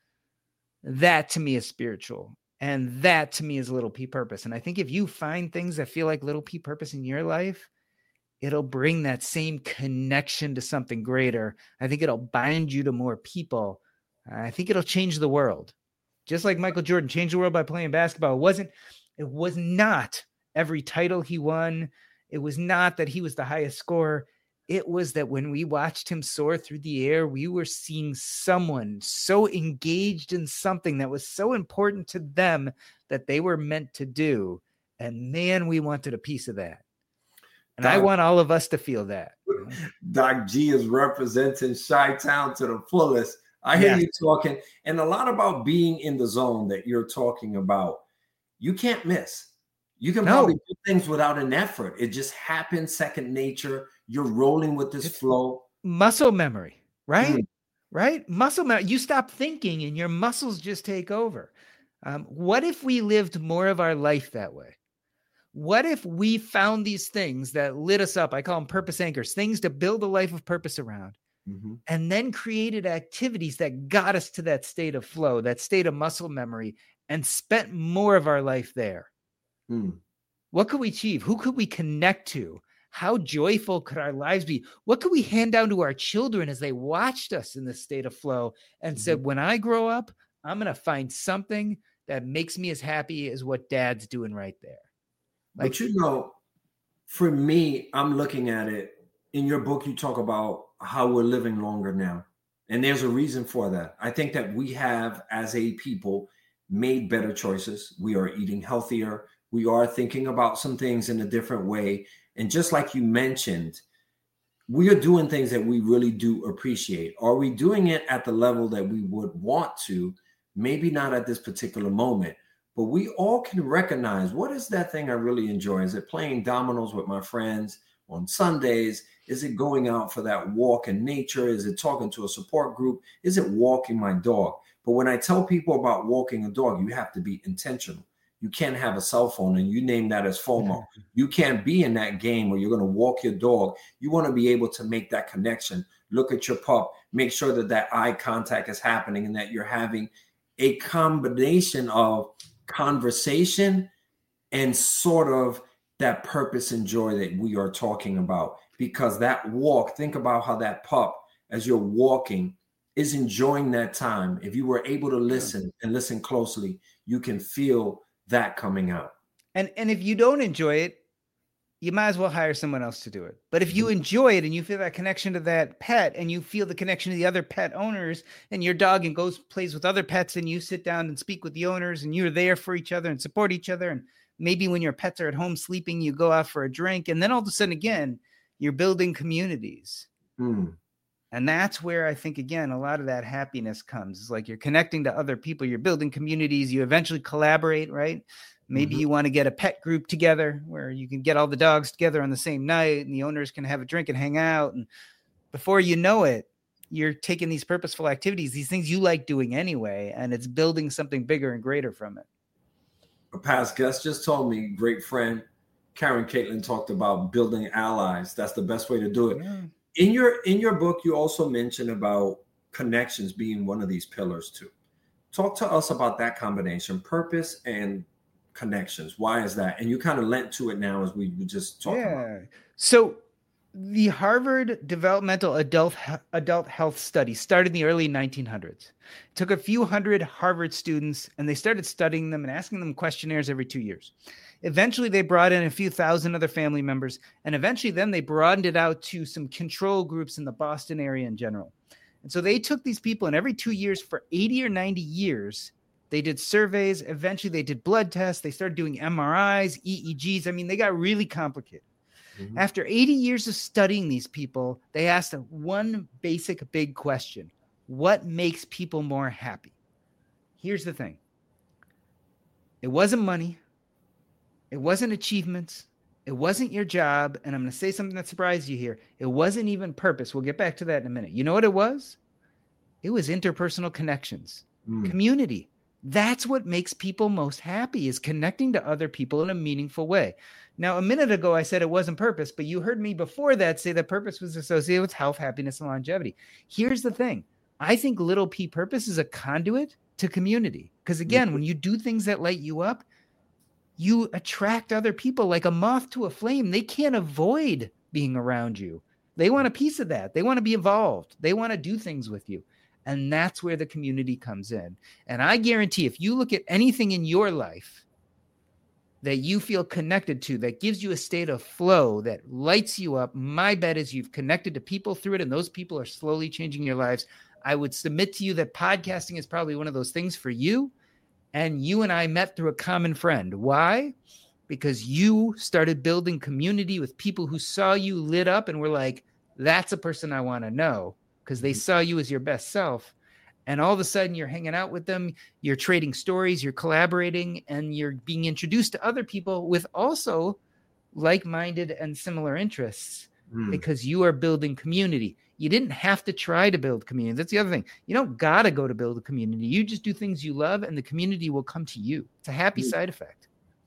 That to me is spiritual. And that to me is little p purpose. And I think if you find things that feel like little p purpose in your life, it'll bring that same connection to something greater. I think it'll bind you to more people. I think it'll change the world. Just like Michael Jordan changed the world by playing basketball. It was not every title he won. It was not that he was the highest scorer. It was that when we watched him soar through the air, we were seeing someone so engaged in something that was so important to them that they were meant to do. And man, we wanted a piece of that. And I want all of us to feel that. Doc G is representing Chi-Town to the fullest. I hear you talking, and a lot about being in the zone that you're talking about. You can't miss. You can probably do things without an effort. It just happens, second nature. You're rolling with this flow. Muscle memory, right? Right? Muscle memory. You stop thinking and your muscles just take over. What if we lived more of our life that way? What if we found these things that lit us up? I call them purpose anchors, things to build a life of purpose around, and then created activities that got us to that state of flow, that state of muscle memory, and spent more of our life there. What could we achieve? Who could we connect to? How joyful could our lives be? What could we hand down to our children as they watched us in this state of flow and said, when I grow up, I'm going to find something that makes me as happy as what dad's doing right there. But for me, I'm looking at it. In your book, you talk about how we're living longer now. And there's a reason for that. I think that we have, as a people, made better choices. We are eating healthier. We are thinking about some things in a different way. And just like you mentioned, we are doing things that we really do appreciate. Are we doing it at the level that we would want to? Maybe not at this particular moment, but we all can recognize, what is that thing I really enjoy? Is it playing dominoes with my friends on Sundays? Is it going out for that walk in nature? Is it talking to a support group? Is it walking my dog? But when I tell people about walking a dog, you have to be intentional. You can't have a cell phone and you name that as FOMO. You can't be in that game where you're going to walk your dog. You want to be able to make that connection. Look at your pup. Make sure that that eye contact is happening and that you're having a combination of conversation and sort of that purpose and joy that we are talking about. Because that walk, think about how that pup, as you're walking, is enjoying that time. If you were able to listen and listen closely, you can feel that coming out. And if you don't enjoy it, you might as well hire someone else to do it. But if you enjoy it and you feel that connection to that pet and you feel the connection to the other pet owners and your dog and goes plays with other pets and you sit down and speak with the owners and you're there for each other and support each other. And maybe when your pets are at home sleeping, you go out for a drink. And then all of a sudden, again, you're building communities. And that's where I think, again, a lot of that happiness comes. It's like you're connecting to other people. You're building communities. You eventually collaborate, right? Maybe you want to get a pet group together where you can get all the dogs together on the same night and the owners can have a drink and hang out. And before you know it, you're taking these purposeful activities, these things you like doing anyway, and it's building something bigger and greater from it. A past guest just told me, great friend, Karen Caitlin talked about building allies. That's the best way to do it. Yeah. In your book, you also mentioned about connections being one of these pillars too. Talk to us about that combination, purpose and connections. Why is that? And you kind of lent to it now as we just talked about. So the Harvard Developmental Adult Health Study started in the early 1900s. It took a few hundred Harvard students and they started studying them and asking them questionnaires every 2 years. Eventually, they brought in a few thousand other family members, and eventually then they broadened it out to some control groups in the Boston area in general. And so they took these people, and every 2 years for 80 or 90 years, they did surveys. Eventually, they did blood tests. They started doing MRIs, EEGs. I mean, they got really complicated. After 80 years of studying these people, they asked one basic big question. What makes people more happy? Here's the thing. It wasn't money. It wasn't achievements. It wasn't your job. And I'm going to say something that surprised you here. It wasn't even purpose. We'll get back to that in a minute. You know what it was? It was interpersonal connections, community. That's what makes people most happy, is connecting to other people in a meaningful way. Now, a minute ago, I said it wasn't purpose, but you heard me before that say that purpose was associated with health, happiness, and longevity. Here's the thing. I think little p purpose is a conduit to community. Because again, when you do things that light you up, you attract other people like a moth to a flame. They can't avoid being around you. They want a piece of that. They want to be involved. They want to do things with you. And that's where the community comes in. And I guarantee if you look at anything in your life that you feel connected to, that gives you a state of flow, that lights you up, my bet is you've connected to people through it, and those people are slowly changing your lives. I would submit to you that podcasting is probably one of those things for you. And you and I met through a common friend. Why? Because you started building community with people who saw you lit up and were like, that's a person I want to know, because they saw you as your best self. And all of a sudden you're hanging out with them, you're trading stories, you're collaborating, and you're being introduced to other people with also like-minded and similar interests because you are building community. You didn't have to try to build community. That's the other thing. You don't got to go to build a community. You just do things you love and the community will come to you. It's a happy side effect.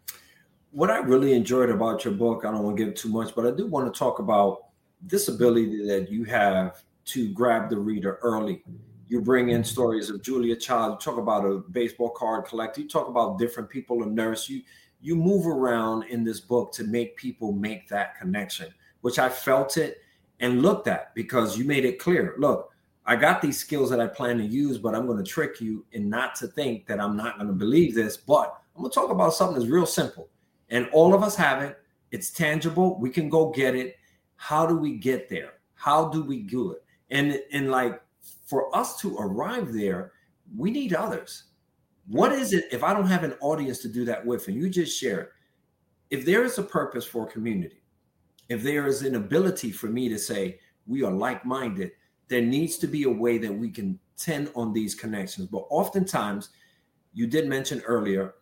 What I really enjoyed about your book, I don't want to give too much, but I do want to talk about this ability that you have to grab the reader early. You bring in stories of Julia Child. You talk about a baseball card collector. You talk about different people, a nurse. You move around in this book to make people make that connection, which I felt it and looked at because you made it clear. Look, I got these skills that I plan to use, but I'm going to trick you and not to think that I'm not going to believe this. But I'm going to talk about something that's real simple. And all of us have it. It's tangible. We can go get it. How do we get there? How do we do it? And like for us to arrive there, we need others. What is it if I don't have an audience to do that with? And you just share it. If there is a purpose for a community, if there is an ability for me to say we are like-minded, there needs to be a way that we can tend on these connections. But oftentimes, you did mention earlier,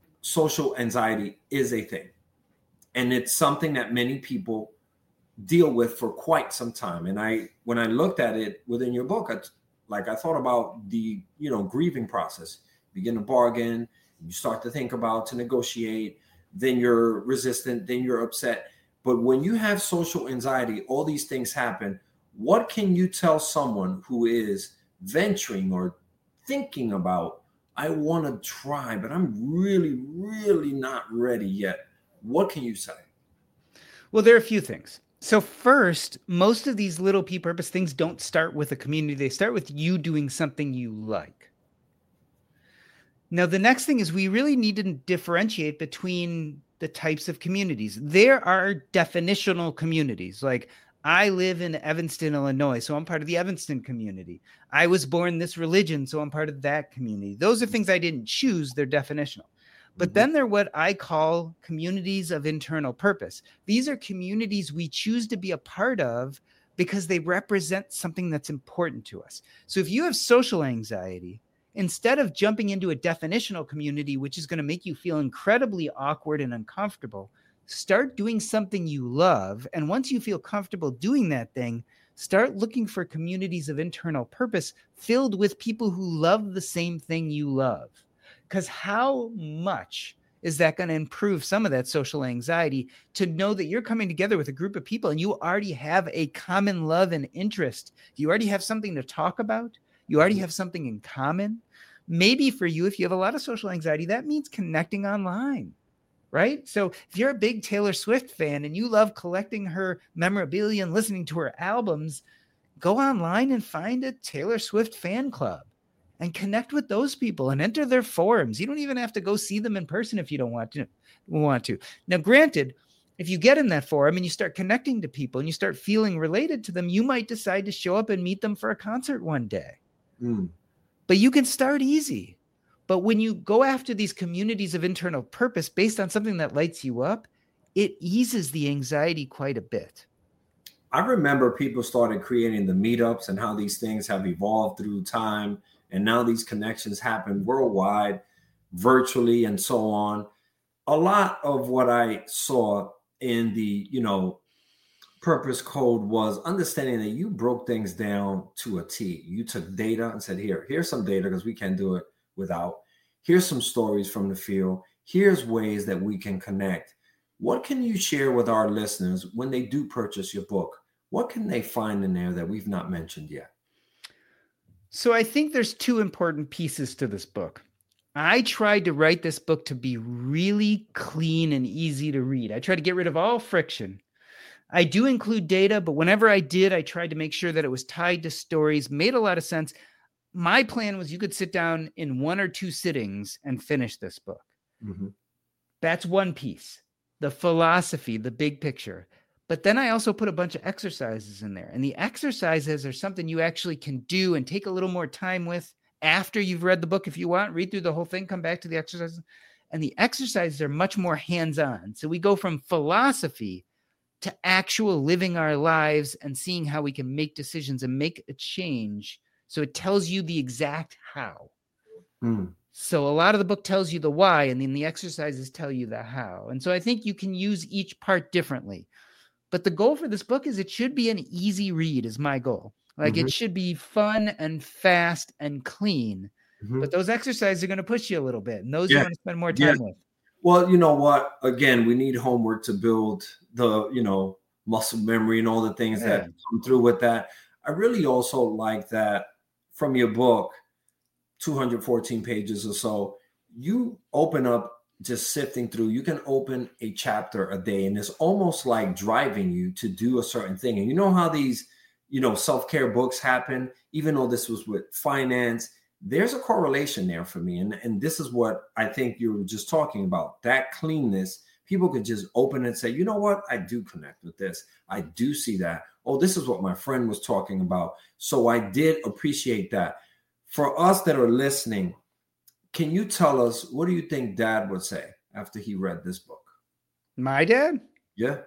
social anxiety is a thing. And it's something that many people deal with for quite some time. And when I looked at it within your book, I thought about the, grieving process. Begin to bargain, you start to think about to negotiate, then you're resistant, then you're upset. But when you have social anxiety, all these things happen. What can you tell someone who is venturing or thinking about, I want to try, but I'm really, really not ready yet? What can you say? Well, there are a few things. So first, most of these little P purpose things don't start with a community. They start with you doing something you like. Now, the next thing is we really need to differentiate between the types of communities. There are definitional communities. Like I live in Evanston, Illinois, so I'm part of the Evanston community. I was born this religion, so I'm part of that community. Those are things I didn't choose. They're definitional. But then they're what I call communities of internal purpose. These are communities we choose to be a part of because they represent something that's important to us. So if you have social anxiety, instead of jumping into a definitional community, which is going to make you feel incredibly awkward and uncomfortable, start doing something you love. And once you feel comfortable doing that thing, start looking for communities of internal purpose filled with people who love the same thing you love. Because how much is that going to improve some of that social anxiety to know that you're coming together with a group of people and you already have a common love and interest? You already have something to talk about. You already have something in common. Maybe for you, if you have a lot of social anxiety, that means connecting online, right? So if you're a big Taylor Swift fan and you love collecting her memorabilia and listening to her albums, go online and find a Taylor Swift fan club and connect with those people and enter their forums. You don't even have to go see them in person if you don't want to. Now, granted, if you get in that forum and you start connecting to people and you start feeling related to them, you might decide to show up and meet them for a concert one day. But you can start easy. But when you go after these communities of internal purpose based on something that lights you up, it eases the anxiety quite a bit. I remember people started creating the meetups and how these things have evolved through time. And now these connections happen worldwide, virtually, and so on. A lot of what I saw in the, purpose code was understanding that you broke things down to a T. You took data and said, here's some data because we can't do it without. Here's some stories from the field. Here's ways that we can connect. What can you share with our listeners when they do purchase your book? What can they find in there that we've not mentioned yet? So I think there's two important pieces to this book. I tried to write this book to be really clean and easy to read. I tried to get rid of all friction. I do include data, but whenever I did, I tried to make sure that it was tied to stories, made a lot of sense. My plan was you could sit down in 1 or 2 sittings and finish this book. That's one piece, the philosophy, the big picture. But then I also put a bunch of exercises in there. And the exercises are something you actually can do and take a little more time with after you've read the book. If you want, read through the whole thing, come back to the exercises. And the exercises are much more hands-on. So we go from philosophy to actual living our lives and seeing how we can make decisions and make a change So it tells you the exact how. Mm. So a lot of the book tells you the why, and then the exercises tell you the how. And so I think you can use each part differently. But the goal for this book is it should be an easy read is my goal. Like Mhm. it should be fun and fast and clean. Mhm. But those exercises are going to push you a little bit. And those you Yeah. want to spend more time Yeah. with. Well, you know what? Again, we need homework to build the, muscle memory and all the things Yeah. that come through with that. I really also like that from your book, 214 pages or so, you open up just sifting through. You can open a chapter a day, and it's almost like driving you to do a certain thing. And you know how these, self-care books happen, even though this was with finance, there's a correlation there for me. And this is what I think you were just talking about, that cleanness. People could just open and say, you know what? I do connect with this. I do see that. Oh, this is what my friend was talking about. So I did appreciate that. For us that are listening, can you tell us, what do you think Dad would say after he read this book? My dad? Yeah.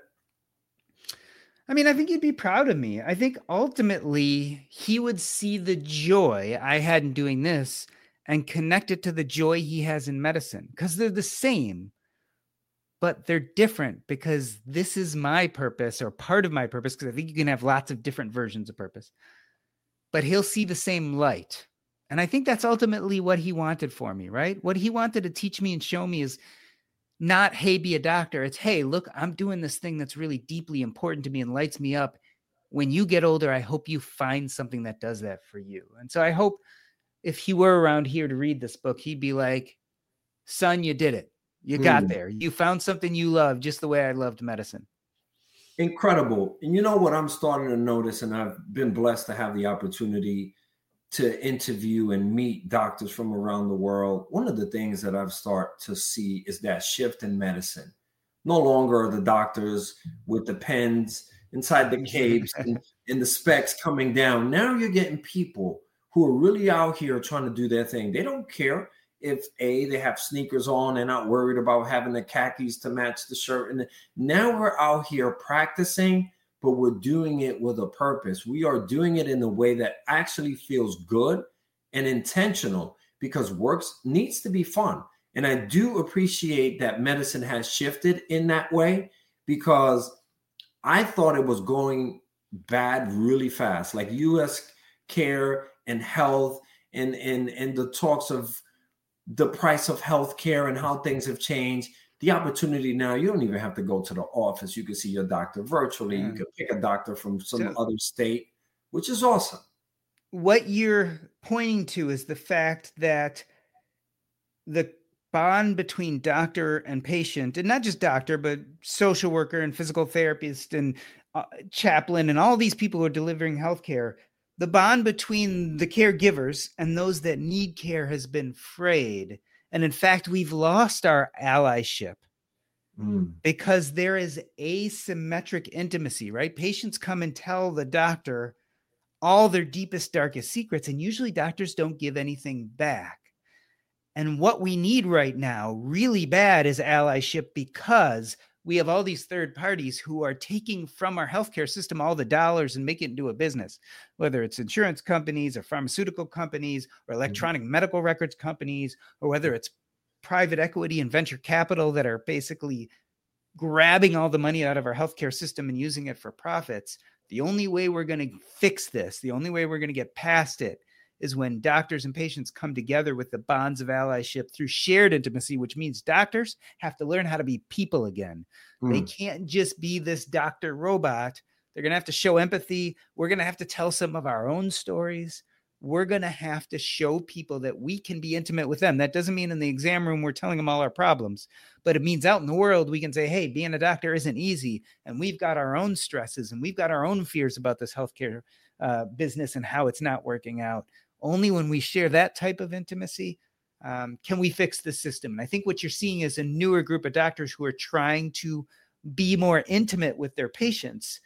I mean, I think he'd be proud of me. I think ultimately he would see the joy I had in doing this and connect it to the joy he has in medicine, because they're the same, but they're different, because this is my purpose or part of my purpose, because I think you can have lots of different versions of purpose, but he'll see the same light. And I think that's ultimately what he wanted for me, right? What he wanted to teach me and show me is not, hey, be a doctor. It's, hey, look, I'm doing this thing that's really deeply important to me and lights me up. When you get older, I hope you find something that does that for you. And so I hope if he were around here to read this book, he'd be like, son, you did it. You got there. You found something you love, just the way I loved medicine. Incredible. And you know what I'm starting to notice, and I've been blessed to have the opportunity to interview and meet doctors from around the world. One of the things that I've started to see is that shift in medicine. No longer are the doctors with the pens inside the capes and the specs coming down. Now you're getting people who are really out here trying to do their thing. They don't care if they have sneakers on. They're not worried about having the khakis to match the shirt. And now we're out here practicing, but we're doing it with a purpose. We are doing it in a way that actually feels good and intentional, because work needs to be fun. And I do appreciate that medicine has shifted in that way, because I thought it was going bad really fast, like US care and health and the talks of the price of health care and how things have changed. The opportunity now, you don't even have to go to the office. You can see your doctor virtually. You can pick a doctor from some other state, which is awesome. What you're pointing to is the fact that the bond between doctor and patient, and not just doctor, but social worker and physical therapist and chaplain and all these people who are delivering healthcare, the bond between the caregivers and those that need care has been frayed. And in fact, we've lost our allyship because there is asymmetric intimacy, right? Patients come and tell the doctor all their deepest, darkest secrets, and usually doctors don't give anything back. And what we need right now really bad is allyship, because we have all these third parties who are taking from our healthcare system all the dollars and making it into a business, whether it's insurance companies or pharmaceutical companies or electronic medical records companies, or whether it's private equity and venture capital that are basically grabbing all the money out of our healthcare system and using it for profits. The only way we're going to fix this, the only way we're going to get past it, is when doctors and patients come together with the bonds of allyship through shared intimacy, which means doctors have to learn how to be people again. They can't just be this doctor robot. They're going to have to show empathy. We're going to have to tell some of our own stories. We're going to have to show people that we can be intimate with them. That doesn't mean in the exam room we're telling them all our problems, but it means out in the world we can say, hey, being a doctor isn't easy, and we've got our own stresses, and we've got our own fears about this healthcare business and how it's not working out. Only when we share that type of intimacy can we fix the system. And I think what you're seeing is a newer group of doctors who are trying to be more intimate with their patients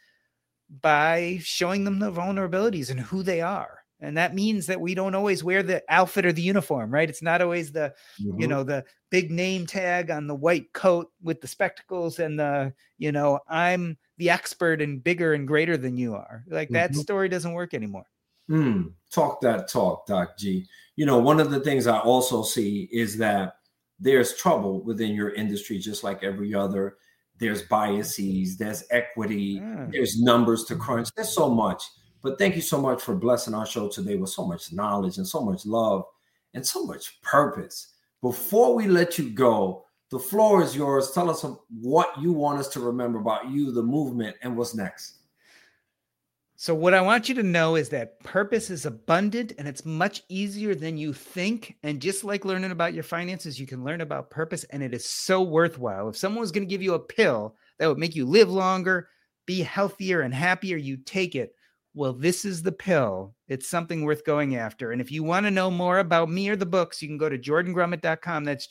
by showing them the vulnerabilities and who they are. And that means that we don't always wear the outfit or the uniform, right? It's not always the, the big name tag on the white coat with the spectacles and the, I'm the expert and bigger and greater than you are. Like that story doesn't work anymore. Talk that talk, Doc G. You know, one of the things I also see is that there's trouble within your industry, just like every other. There's biases, there's equity, there's numbers to crunch. There's so much. But thank you so much for blessing our show today with so much knowledge and so much love and so much purpose. Before we let you go, the floor is yours. Tell us what you want us to remember about you, the movement, and what's next. So what I want you to know is that purpose is abundant and it's much easier than you think. And just like learning about your finances, you can learn about purpose, and it is so worthwhile. If someone was going to give you a pill that would make you live longer, be healthier and happier, you take it. Well, this is the pill. It's something worth going after. And if you want to know more about me or the books, you can go to JordanGrummett.com. That's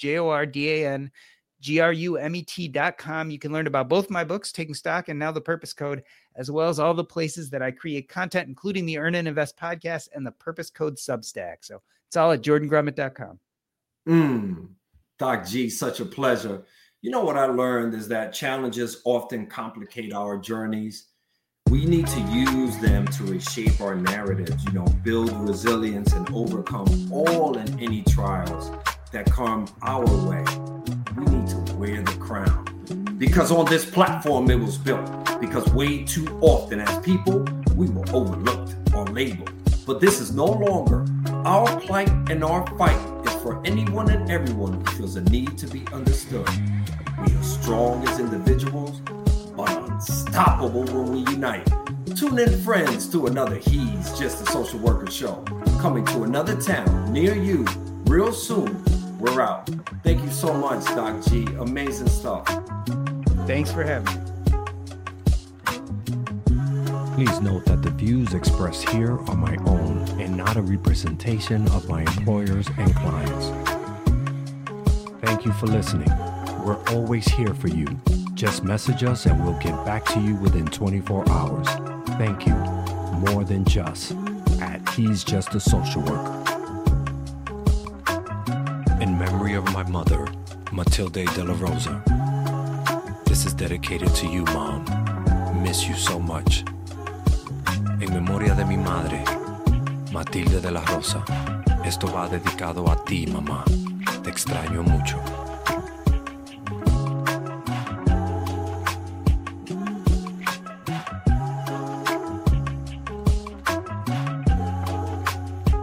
JordanGrummett.com. You can learn about both my books, Taking Stock and Now the Purpose Code, as well as all the places that I create content, including the Earn and Invest podcast and the Purpose Code Substack. So it's all at JordanGrummett.com. Doc G, such a pleasure. You know what I learned is that challenges often complicate our journeys. We need to use them to reshape our narratives, you know, build resilience and overcome all and any trials that come our way. We need to wear the crown, because on this platform it was built, because way too often as people we were overlooked or labeled. But this is no longer. Our plight and our fight is for anyone and everyone who feels a need to be understood. We are strong as individuals, but unstoppable when we unite. Tune in, friends, to another He's Just a Social Worker show, coming to another town near you real soon. We're out. Thank you so much, Doc G. Amazing stuff. Thanks for having me. Please note that the views expressed here are my own and not a representation of my employers and clients. Thank you for listening. We're always here for you. Just message us and we'll get back to you within 24 hours. Thank you. More than just at He's Just a Social Worker. In memory of my mother, Matilde de la Rosa. This is dedicated to you, Mom. Miss you so much. En memoria de mi madre, Matilde de la Rosa. Esto va dedicado a ti, mamá. Te extraño mucho.